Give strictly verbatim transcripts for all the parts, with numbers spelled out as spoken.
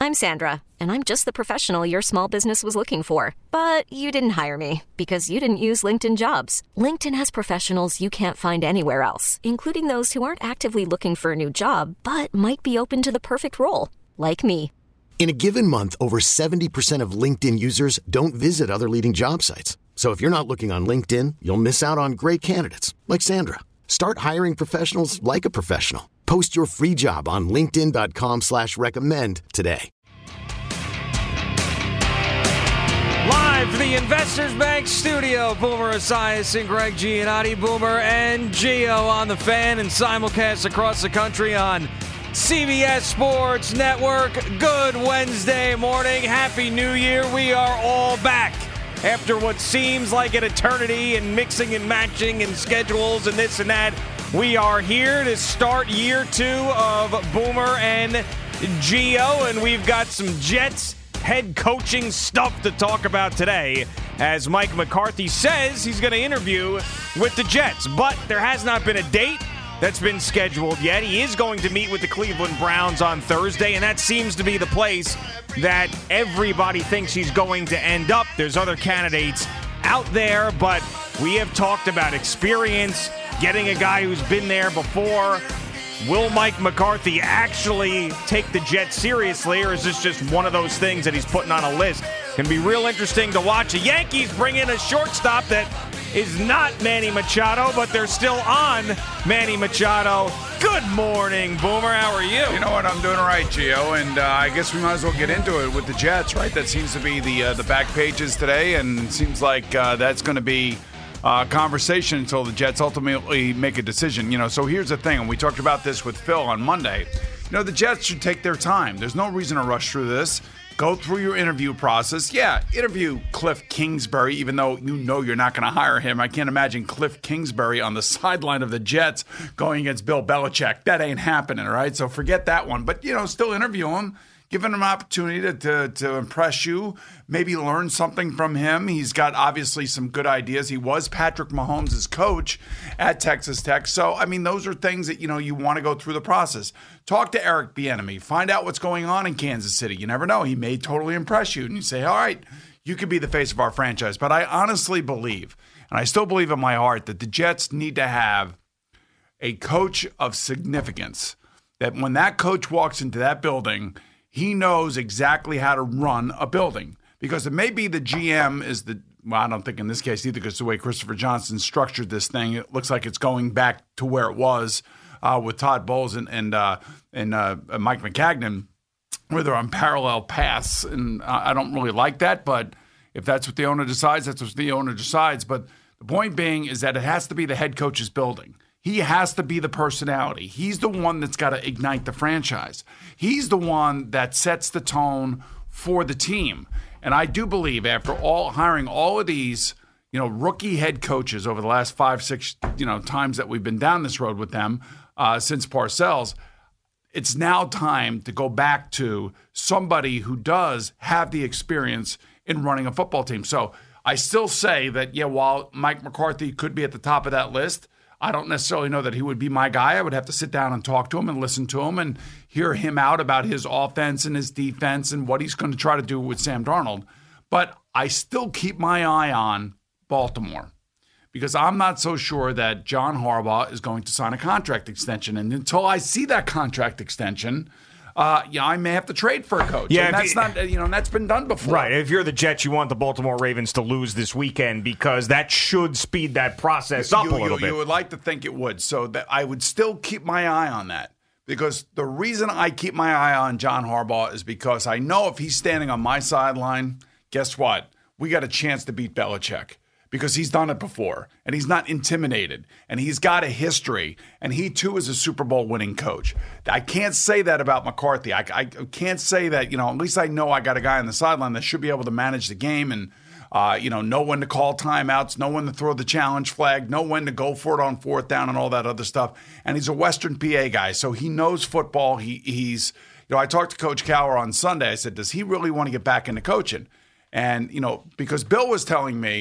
I'm Sandra, and I'm just the professional your small business was looking for. But you didn't hire me because you didn't use LinkedIn Jobs. LinkedIn has professionals you can't find anywhere else, including those who aren't actively looking for a new job, but might be open to the perfect role, like me. In a given month, over seventy percent of LinkedIn users don't visit other leading job sites. So if you're not looking on LinkedIn, you'll miss out on great candidates like Sandra. Start hiring professionals like a professional. Post your free job on linkedin.com slash recommend today. Live from the Investors Bank studio, Boomer Esiason and Greg Giannotti, Boomer and Gio on the Fan, and simulcast across the country on C B S Sports Network. Good Wednesday morning. Happy New Year. We are all back after what seems like an eternity and mixing and matching and schedules and this and that. We are here to start year two of Boomer and Gio, and we've got some Jets head coaching stuff to talk about today, as Mike McCarthy says he's going to interview with the Jets, but there has not been a date that's been scheduled yet. He is going to meet with the Cleveland Browns on Thursday, and that seems to be the place that everybody thinks he's going to end up. There's other candidates out there, but we have talked about experience, getting a guy who's been there before. Will Mike McCarthy actually take the Jets seriously, or is this just one of those things that he's putting on a list? Can be real interesting to watch. The Yankees bring in a shortstop that is not Manny Machado, but they're still on Manny Machado. Good morning, Boomer. How are you? You know what? I'm doing all right, Gio, and uh, I guess we might as well get into it with the Jets, right? That seems to be the uh, the back pages today, and it seems like uh, that's going to be Uh, conversation until the Jets ultimately make a decision. You know, so here's the thing, and we talked about this with Phil on Monday. You know, the Jets should take their time. There's no reason to rush through this. Go through your interview process. Yeah, interview Cliff Kingsbury, even though you know you're not going to hire him. I can't imagine Cliff Kingsbury on the sideline of the Jets going against Bill Belichick. That ain't happening, right? So forget that one. But, you know, still interview him. Give him an opportunity to, to to impress you, maybe learn something from him. He's got obviously some good ideas. He was Patrick Mahomes' coach at Texas Tech. So, I mean, those are things that, you know, you want to go through the process. Talk to Eric Bieniemy. Find out what's going on in Kansas City. You never know. He may totally impress you. And you say, all right, you could be the face of our franchise. But I honestly believe, and I still believe in my heart, that the Jets need to have a coach of significance, that when that coach walks into that building, he knows exactly how to run a building, because it may be the G M is the, well, I don't think in this case either, because the way Christopher Johnson structured this thing, it looks like it's going back to where it was uh, with Todd Bowles and and, uh, and uh, Mike Maccagnan, where they're on parallel paths. And I don't really like that, but if that's what the owner decides, that's what the owner decides. But the point being is that it has to be the head coach's building. He has to be the personality. He's the one that's got to ignite the franchise. He's the one that sets the tone for the team. And I do believe after all hiring all of these, you know, rookie head coaches over the last five, six, you know, times that we've been down this road with them uh, since Parcells, it's now time to go back to somebody who does have the experience in running a football team. So I still say that, yeah, while Mike McCarthy could be at the top of that list, I don't necessarily know that he would be my guy. I would have to sit down and talk to him and listen to him and hear him out about his offense and his defense and what he's going to try to do with Sam Darnold. But I still keep my eye on Baltimore, because I'm not so sure that John Harbaugh is going to sign a contract extension. And until I see that contract extension, Uh, yeah, I may have to trade for a coach. Yeah, and that's you, not, you know, that's been done before. Right. If you're the Jets, you want the Baltimore Ravens to lose this weekend, because that should speed that process up you, a little you, bit. You would like to think it would. So that I would still keep my eye on that, because the reason I keep my eye on John Harbaugh is because I know if he's standing on my sideline, guess what? We got a chance to beat Belichick, because he's done it before, and he's not intimidated, and he's got a history, and he too is a Super Bowl winning coach. I can't say that about McCarthy. I, I can't say that, you know, at least I know I got a guy on the sideline that should be able to manage the game and, uh, you know, know when to call timeouts, know when to throw the challenge flag, know when to go for it on fourth down and all that other stuff. And he's a Western P A guy, so he knows football. He He's, you know, I talked to Coach Cowher on Sunday. I said, does he really want to get back into coaching? And, you know, because Bill was telling me,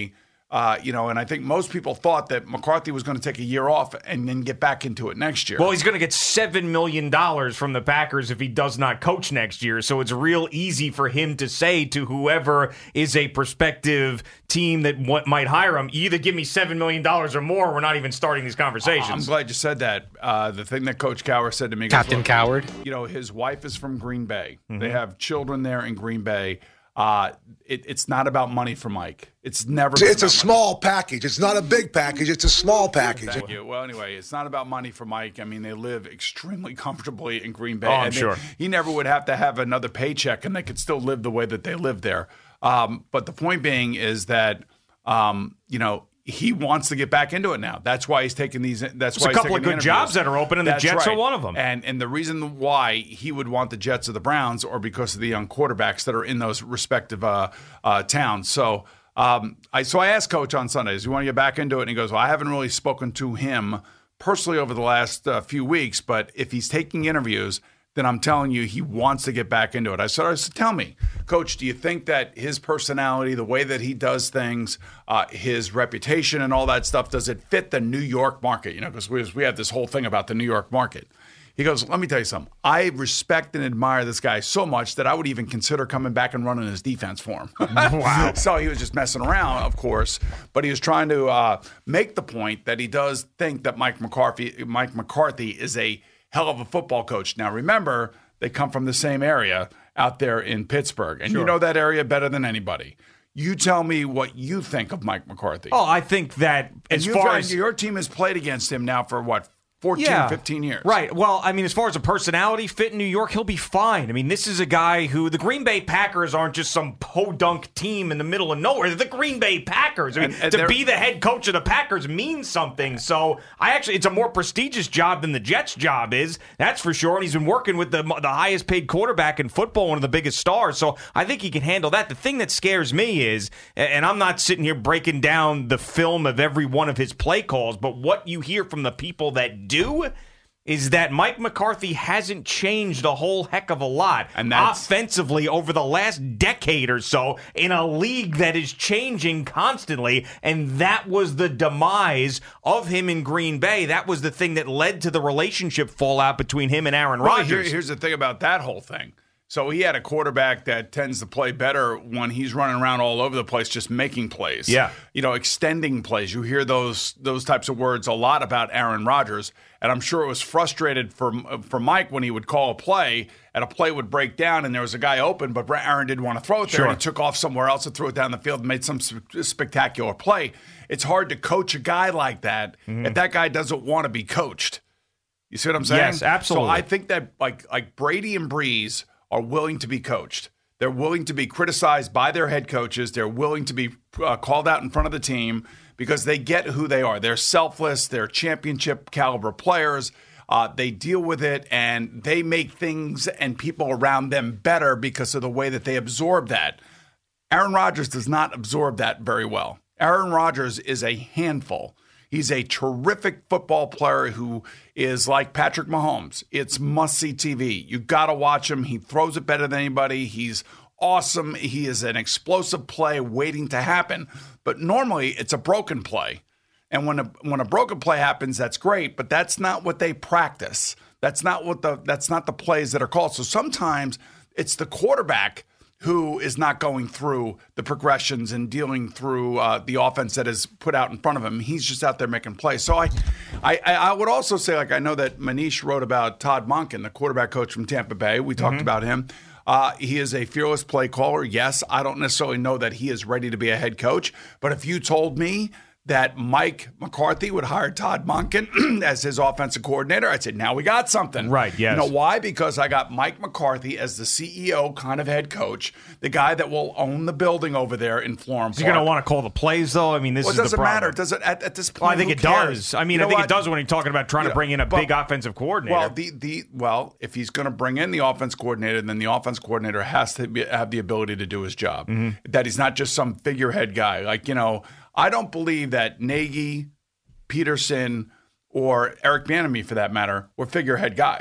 Uh, you know, and I think most people thought that McCarthy was going to take a year off and then get back into it next year. Well, he's going to get seven million dollars from the Packers if he does not coach next year. So it's real easy for him to say to whoever is a prospective team that w- might hire him, either give me seven million dollars or more, or we're not even starting these conversations. I'm glad you said that. Uh, the thing that Coach Cowher said to me. Captain goes, Coward. You know, his wife is from Green Bay. Mm-hmm. They have children there in Green Bay. Uh, it, it's not about money for Mike. It's never. It's, been it's a about small money. package. It's not a big package. It's a small package. Thank you. Well, anyway, it's not about money for Mike. I mean, they live extremely comfortably in Green Bay. Oh, I'm and they, sure. He never would have to have another paycheck, and they could still live the way that they live there. Um, but the point being is that, um, you know, he wants to get back into it now. That's why he's taking these. That's There's why a he's couple of taking the good jobs interviews. that are open, and the That's Jets right. are one of them. And and the reason why he would want the Jets or the Browns, or because of the young quarterbacks that are in those respective uh, uh, towns. So um, I so I asked Coach on Sundays, "You want to get back into it?" And he goes, "Well, I haven't really spoken to him personally over the last uh, few weeks, but if he's taking interviews, then I'm telling you, he wants to get back into it." I said, I said, tell me, Coach, do you think that his personality, the way that he does things, uh, his reputation and all that stuff, does it fit the New York market? You know, because we, we have this whole thing about the New York market. He goes, let me tell you something. I respect and admire this guy so much that I would even consider coming back and running his defense for him. Wow. So he was just messing around, of course, but he was trying to uh, make the point that he does think that Mike McCarthy, Mike McCarthy is a hell of a football coach. Now, remember, they come from the same area out there in Pittsburgh, and Sure. you know that area better than anybody. You tell me what you think of Mike McCarthy. Oh, I think that and as you've far got- as your team has played against him now for what, fourteen, fifteen years. Right. Well, I mean, as far as a personality fit in New York, he'll be fine. I mean, this is a guy who the Green Bay Packers aren't just some podunk team in the middle of nowhere. They're the Green Bay Packers. I mean, And- and to they're- be the head coach of the Packers means something. So I actually, it's a more prestigious job than the Jets' job is. That's for sure. And he's been working with the the highest paid quarterback in football, one of the biggest stars. So I think he can handle that. The thing that scares me is, and I'm not sitting here breaking down the film of every one of his play calls, but what you hear from the people that do is that Mike McCarthy hasn't changed a whole heck of a lot And that's- offensively over the last decade or so in a league that is changing constantly, and that was the demise of him in Green Bay. That was the thing that led to the relationship fallout between him and Aaron Well, Rodgers. here- here's the thing about that whole thing. So he had a quarterback that tends to play better when he's running around all over the place, just making plays. Yeah. You know, extending plays. You hear those those types of words a lot about Aaron Rodgers, and I'm sure it was frustrated for for Mike when he would call a play and a play would break down and there was a guy open, but Aaron didn't want to throw it there. Sure. And he took off somewhere else and threw it down the field and made some sp- spectacular play. It's hard to coach a guy like that Mm-hmm. if that guy doesn't want to be coached. You see what I'm saying? Yes, absolutely. So I think that like like Brady and Breeze are willing to be coached. They're willing to be criticized by their head coaches. They're willing to be uh, called out in front of the team because they get who they are. They're selfless. They're championship caliber players. Uh, they deal with it, and they make things and people around them better because of the way that they absorb that. Aaron Rodgers does not absorb that very well. Aaron Rodgers is a handful. He's a terrific football player who is like Patrick Mahomes. It's must-see T V. You got to watch him. He throws it better than anybody. He's awesome. He is an explosive play waiting to happen. But normally, it's a broken play. And when a when a broken play happens, that's great, but that's not what they practice. That's not what the that's not the plays that are called. So sometimes it's the quarterback who is not going through the progressions and dealing through uh, the offense that is put out in front of him. He's just out there making plays. So I, I, I would also say, like I know that Manish wrote about Todd Monken, the quarterback coach from Tampa Bay. We talked Mm-hmm. about him. Uh, he is a fearless play caller. Yes, I don't necessarily know that he is ready to be a head coach, but if you told me that Mike McCarthy would hire Todd Monken as his offensive coordinator, I'd say, now we got something. Right, yes. You know why? Because I got Mike McCarthy as the C E O kind of head coach, the guy that will own the building over there in Florham Is he going to want to call the plays, though? I mean, this Well, it is the doesn't problem. matter. Does it at, at this point? Well, I think who it cares? does. I mean, You know I think what? it does when you're talking about trying You to know, bring in a but- big offensive coordinator. Well, the the well, if he's going to bring in the offense coordinator, then the offense coordinator has to be, have the ability to do his job. Mm-hmm. That he's not just some figurehead guy. Like, you know, I don't believe that Nagy, Peterson, or Eric Bieniemy, for that matter, were figurehead guys.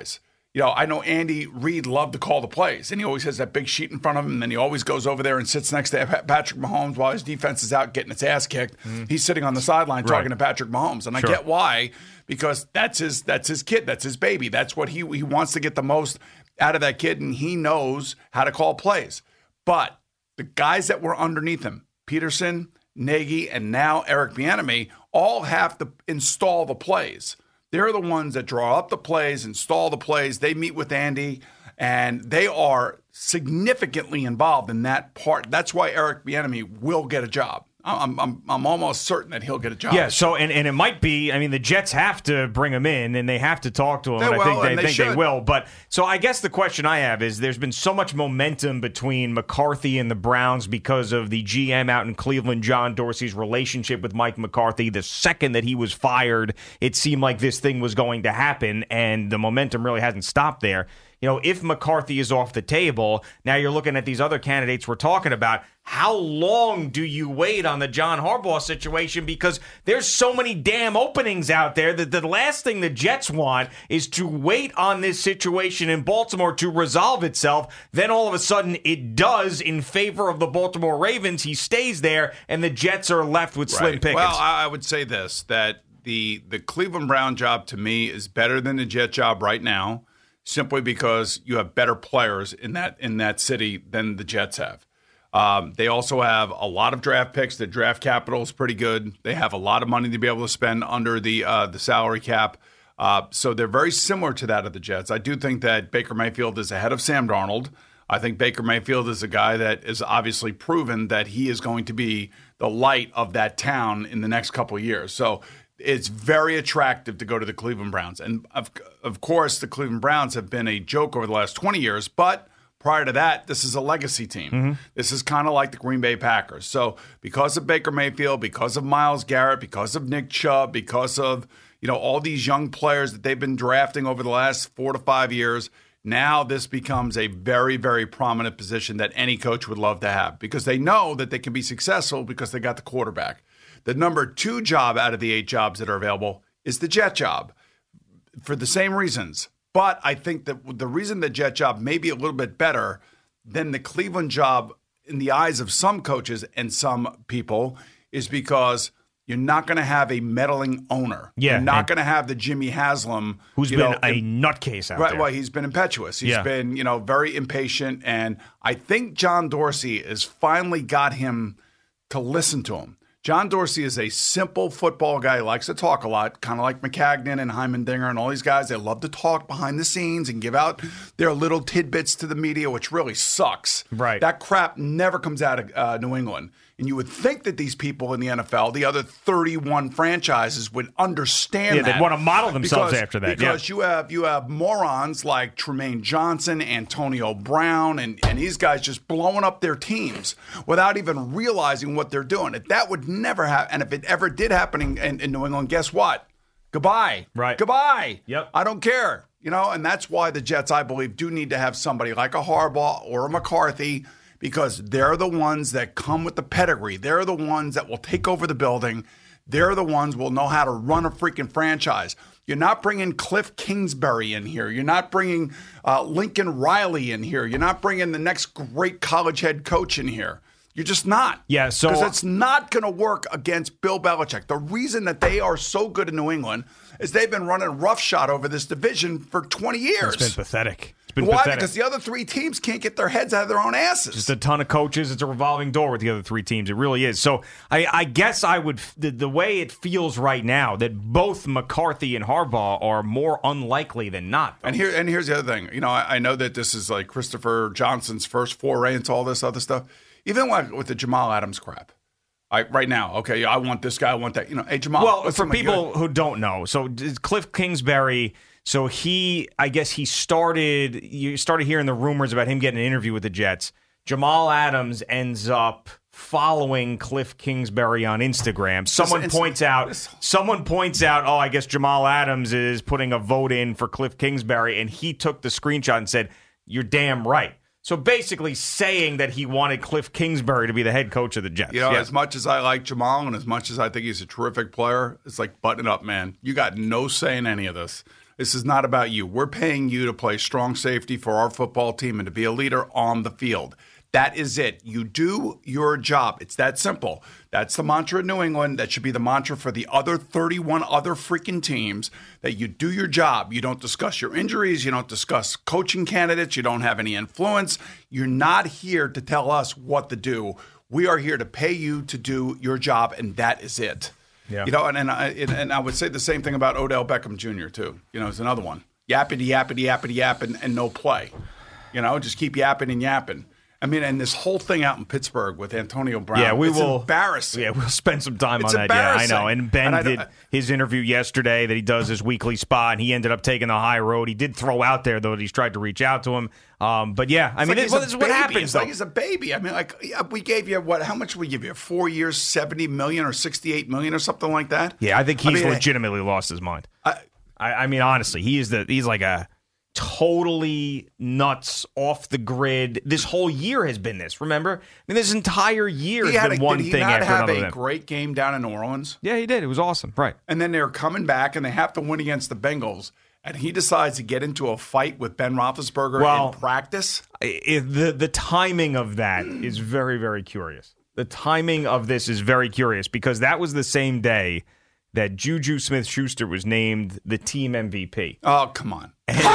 you know, I know Andy Reid loved to call the plays, and he always has that big sheet in front of him, and then he always goes over there and sits next to Patrick Mahomes while his defense is out getting its ass kicked. Mm-hmm. He's sitting on the sideline right. talking to Patrick Mahomes, and sure. I get why, because that's his that's his kid, that's his baby, that's what he he wants to get the most out of that kid, and he knows how to call plays. But the guys that were underneath him, Peterson, Nagy, and now Eric Bieniemy, all have to install the plays. They're the ones that draw up the plays, install the plays. They meet with Andy, and they are significantly involved in that part. That's why Eric Bieniemy will get a job. I'm, I'm, I'm almost certain that he'll get a job. Yeah. So, and, and it might be. I mean, the Jets have to bring him in, and they have to talk to him. They and will, I think they, and they think should. they will. But so, I guess the question I have is: there's been so much momentum between McCarthy and the Browns because of the G M out in Cleveland, John Dorsey's relationship with Mike McCarthy. The second that he was fired, it seemed like this thing was going to happen, and the momentum really hasn't stopped there. You know, if McCarthy is off the table, now you're looking at these other candidates we're talking about. How long do you wait on the John Harbaugh situation? Because there's so many damn openings out there that the last thing the Jets want is to wait on this situation in Baltimore to resolve itself. Then all of a sudden it does in favor of the Baltimore Ravens. He stays there, and the Jets are left with slim right. pickings. Well, I would say this, that the, the Cleveland Brown job to me is better than the Jet job right now, simply because you have better players in that in that city than the Jets have. Um, they also have a lot of draft picks. The draft capital is pretty good. They have a lot of money to be able to spend under the uh, the salary cap. Uh, so they're very similar to that of the Jets. I do think that Baker Mayfield is ahead of Sam Darnold. I think Baker Mayfield is a guy that is obviously proven that he is going to be the light of that town in the next couple of years. So it's very attractive to go to the Cleveland Browns. And, of, of course, the Cleveland Browns have been a joke over the last twenty years, but prior to that, this is a legacy team. Mm-hmm. This is kind of like the Green Bay Packers. So because of Baker Mayfield, because of Myles Garrett, because of Nick Chubb, because of, you know, all these young players that they've been drafting over the last four to five years, now this becomes a very, very prominent position that any coach would love to have, because they know that they can be successful because they got the quarterback. The number two job out of the eight jobs that are available is the Jet job for the same reasons. But I think that the reason the Jet job may be a little bit better than the Cleveland job in the eyes of some coaches and some people is because you're not going to have a meddling owner. Yeah, you're not going to have the Jimmy Haslam. Who's been know, a nutcase out right, there. Well, he's been impetuous. He's yeah. been, you know, very impatient. And I think John Dorsey has finally got him to listen to him. John Dorsey is a simple football guy. He likes to talk a lot, kind of like McCagnon and Heimendinger and all these guys. They love to talk behind the scenes and give out their little tidbits to the media, which really sucks. Right. That crap never comes out of uh, New England. And you would think that these people in the N F L, the other thirty-one franchises, would understand yeah, that. They'd want to model themselves because, after that. Because yeah. you have you have morons like Tremaine Johnson, Antonio Brown, and, and these guys just blowing up their teams without even realizing what they're doing. That would never happen. And if it ever did happen in, in, in New England, guess what? Goodbye. Right. Goodbye. Yep. I don't care. You know, and that's why the Jets, I believe, do need to have somebody like a Harbaugh or a McCarthy, because they're the ones that come with the pedigree. They're the ones that will take over the building. They're the ones who will know how to run a freaking franchise. You're not bringing Cliff Kingsbury in here. You're not bringing uh, Lincoln Riley in here. You're not bringing the next great college head coach in here. You're just not. Yeah, so because it's not going to work against Bill Belichick. The reason that they are so good in New England is they've been running roughshod over this division for twenty years. It's been pathetic. It's been Why? pathetic. Because the other three teams can't get their heads out of their own asses. Just a ton of coaches. It's a revolving door with the other three teams. It really is. So I, I guess I would the, the way it feels right now that both McCarthy and Harbaugh are more unlikely than not. And here and here's the other thing. You know, I, I know that this is like Christopher Johnson's first foray into all this other stuff. Even like with the Jamal Adams crap. I, right now, okay, I want this guy, I want that. You know, hey, Jamal. Well, for people who don't know, so Cliff Kingsbury, so he, I guess he started, you started hearing the rumors about him getting an interview with the Jets. Jamal Adams ends up following Cliff Kingsbury on Instagram. Someone It's- points out, someone points out, oh, I guess Jamal Adams is putting a vote in for Cliff Kingsbury, and he took the screenshot and said, "You're damn right." So basically saying that he wanted Cliff Kingsbury to be the head coach of the Jets. You know, yeah. as much as I like Jamal and as much as I think he's a terrific player, it's like button it up, man. You got no say in any of this. This is not about you. We're paying you to play strong safety for our football team and to be a leader on the field. That is it. You do your job. It's that simple. That's the mantra in New England. That should be the mantra for the other thirty-one other freaking teams, that you do your job. You don't discuss your injuries. You don't discuss coaching candidates. You don't have any influence. You're not here to tell us what to do. We are here to pay you to do your job, and that is it. Yeah. You know, and, and, I, and I would say the same thing about Odell Beckham Junior too. You know, it's another one. Yappity, yappity, yappity, yap, and, and no play. You know, just keep yapping and yapping. I mean, and this whole thing out in Pittsburgh with Antonio Brown, yeah, we it's will, embarrassing. Yeah, we'll spend some time it's on that. Yeah, I know. And Ben and did his interview yesterday that he does his weekly spot, and he ended up taking the high road. He did throw out there, though, that he's tried to reach out to him. Um, but, yeah, I it's mean, like this, this is what happens, It's though. like he's a baby. I mean, like, we gave you, what, how much did we give you? Four years, seventy million dollars or sixty-eight million dollars or something like that? Yeah, I think he's I mean, legitimately lost his mind. I, I, I mean, honestly, he is the he's like a totally nuts, off the grid. This whole year has been this. Remember, I mean, this entire year he has had been a, one did he thing not after have another. a great game down in New Orleans? Yeah, he did. It was awesome, right? And then they're coming back, and they have to win against the Bengals. And he decides to get into a fight with Ben Roethlisberger well, in practice. It, the the timing of that is very, very curious. The timing of this is very curious because that was the same day that Juju Smith-Schuster was named the team M V P. Oh, come on.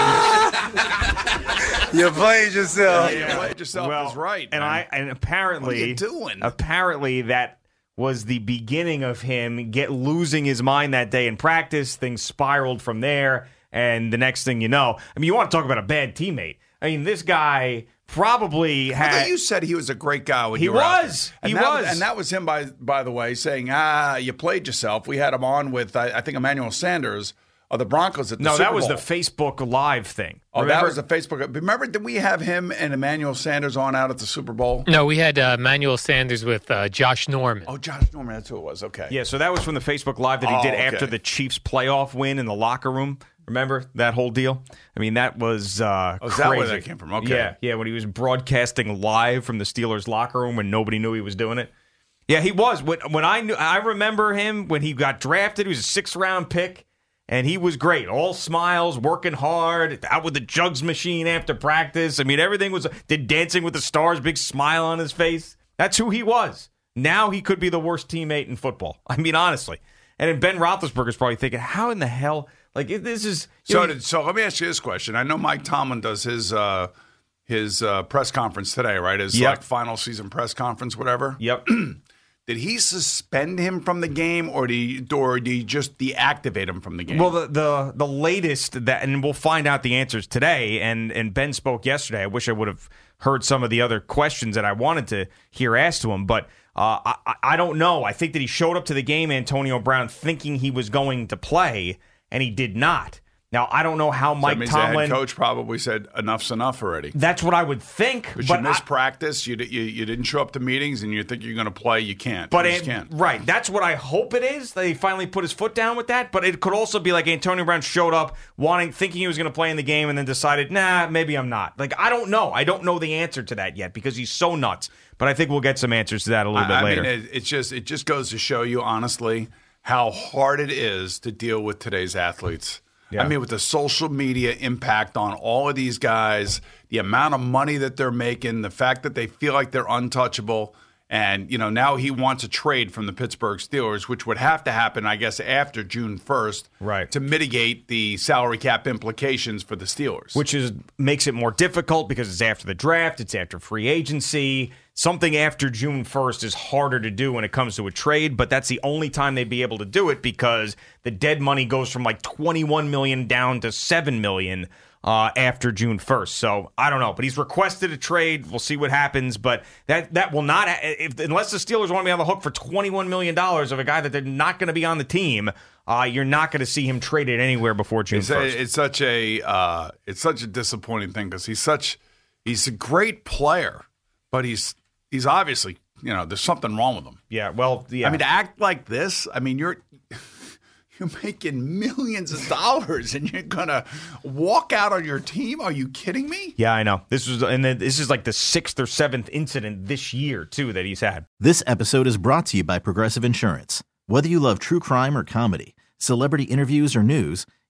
You played yourself. Yeah, you played yourself well, is right. And man. I and apparently what are you doing? Apparently that was the beginning of him get losing his mind that day in practice. Things spiraled from there, and the next thing you know, I mean, you want to talk about a bad teammate. I mean, this guy probably had. I thought you said he was a great guy when he you were out was. there. And he that, was, and that was him by by the way saying, "Ah, you played yourself." We had him on with I, I think Emmanuel Sanders of the Broncos at the no, Super that was Bowl. the Facebook Live thing. Oh, Remember? that was the Facebook. Remember, did we have him and Emmanuel Sanders on out at the Super Bowl? No, we had uh, Emmanuel Sanders with uh, Josh Norman. Oh, Josh Norman, that's who it was. Okay. Yeah, so that was from the Facebook Live that he Oh, did okay. after the Chiefs playoff win in the locker room. Remember that whole deal? I mean, that was uh, Oh, is crazy. that where that came from? Okay. Yeah, yeah, when he was broadcasting live from the Steelers locker room when nobody knew he was doing it. Yeah, he was. When, when I knew, I remember him when he got drafted. He was a sixth round pick, and he was great. All smiles, working hard, out with the jugs machine after practice. I mean, everything was. Did Dancing with the Stars, big smile on his face. That's who he was. Now he could be the worst teammate in football. I mean, honestly. And then Ben Roethlisberger's probably thinking, how in the hell? Like, this is. So, know, did, so let me ask you this question. I know Mike Tomlin does his uh, his uh, press conference today, right? His Yep. like final season press conference, whatever. Yep. Did he suspend him from the game, or did he, or did he just deactivate him from the game? Well, the, the the latest that, and we'll find out the answers today. And and Ben spoke yesterday. I wish I would have heard some of the other questions that I wanted to hear asked to him, but uh, I I don't know. I think that he showed up to the game, Antonio Brown, thinking he was going to play, and he did not. Now I don't know how So Mike that means Tomlin. the head coach probably said enough's enough already. That's what I would think. But, but you missed I- practice. You, di- you you didn't show up to meetings, and you think you're going to play. You can't. But you just it, can't. right, that's what I hope it is. That he finally put his foot down with that. But it could also be like Antonio Brown showed up wanting, thinking he was going to play in the game, and then decided, nah, maybe I'm not. Like I don't know. I don't know the answer to that yet because he's so nuts. But I think we'll get some answers to that a little bit I, I later. mean, it, it's just it just goes to show you honestly how hard it is to deal with today's athletes. Yeah. I mean, with the social media impact on all of these guys, the amount of money that they're making, the fact that they feel like they're untouchable. And, you know, now he wants a trade from the Pittsburgh Steelers, which would have to happen, I guess, after June first, Right. to mitigate the salary cap implications for the Steelers. Which is makes it more difficult because it's after the draft, it's after free agency. Something after June first is harder to do when it comes to a trade, but that's the only time they'd be able to do it because the dead money goes from like twenty-one million dollars down to seven million dollars uh, after June first. So I don't know, but he's requested a trade. We'll see what happens, but that that will not, if unless the Steelers want to be on the hook for twenty-one million dollars of a guy that they're not going to be on the team, uh, you're not going to see him traded anywhere before June It's, first. a, it's such a uh, it's such a disappointing thing because he's such he's a great player, but he's he's obviously, you know, there's something wrong with him. Yeah, well, yeah. I mean, to act like this, I mean, you're you're making millions of dollars and you're gonna walk out on your team? Are you kidding me? Yeah, I know. This was, and then this is like the sixth or seventh incident this year too that he's had. This episode is brought to you by Progressive Insurance. Whether you love true crime or comedy, celebrity interviews or news,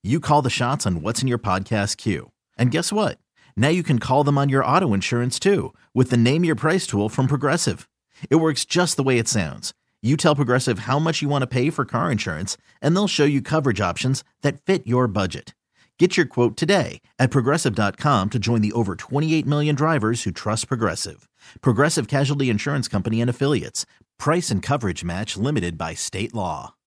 You call the shots on what's in your podcast queue. And guess what? Now you can call them on your auto insurance too with the Name Your Price tool from Progressive. It works just the way it sounds. You tell Progressive how much you want to pay for car insurance, and they'll show you coverage options that fit your budget. Get your quote today at Progressive dot com to join the over twenty-eight million drivers who trust Progressive. Progressive Casualty Insurance Company and Affiliates. Price and coverage match limited by state law.